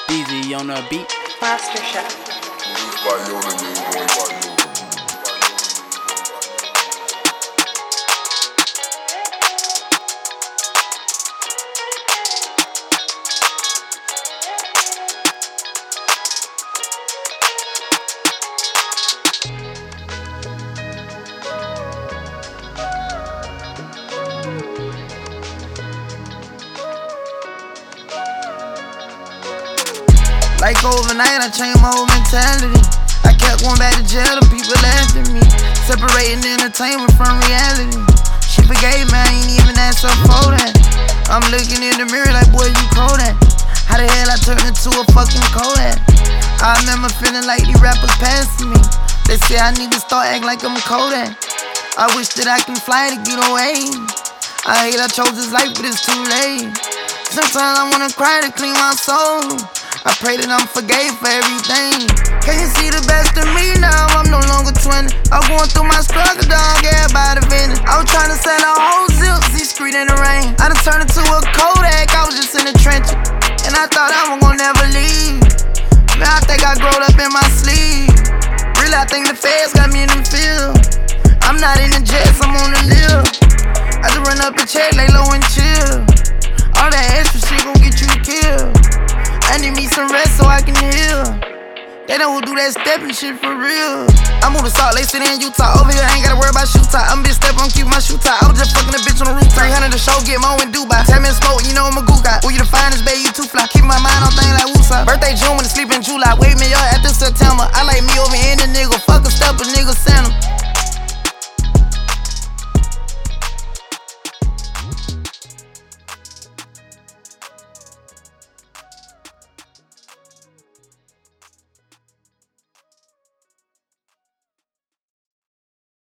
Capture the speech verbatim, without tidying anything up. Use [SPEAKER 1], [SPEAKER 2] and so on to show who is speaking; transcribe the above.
[SPEAKER 1] Easy on the beat.
[SPEAKER 2] Master Chef.
[SPEAKER 3] Like overnight, I changed my whole mentality. I kept going back to jail, and people laughed at me. Separating entertainment from reality. She forgave me, I ain't even asked her for that. I'm looking in the mirror like, boy, you cold at? How the hell I turned into a fucking Kodak? I remember feeling like these rappers passing me. They say I need to start acting like I'm Kodak. I wish that I can fly to get away. I hate I chose this life, but it's too late. Sometimes I wanna cry to clean my soul. I pray that I'm forgave for everything. Can you see the best of me now? I'm no longer twenty. I'm going through my struggle, dog, everybody venting. I was trying to sell a whole zip, see street in the rain. I done turned into a Kodak, I was just in the trenches. And I thought I was gonna never leave. Man, I think I growed up in my sleep. Really, I think the feds got me in the field. I'm not in the jets, I'm on the live. I just run up a check, lay low and chill. All that extra shit gon' get you killed. I need me some rest so I can heal. They know who do that stepping shit for real. I moved to Salt Lake City in Utah. Over here, I ain't gotta worry about shoe tie. I'm bitch steppin', I'm keep my shoe tie. I was just fucking a bitch on the roof. three hundred a show, get more in Dubai. Tell me to smoke, you know I'm a goo guy. Who you to find?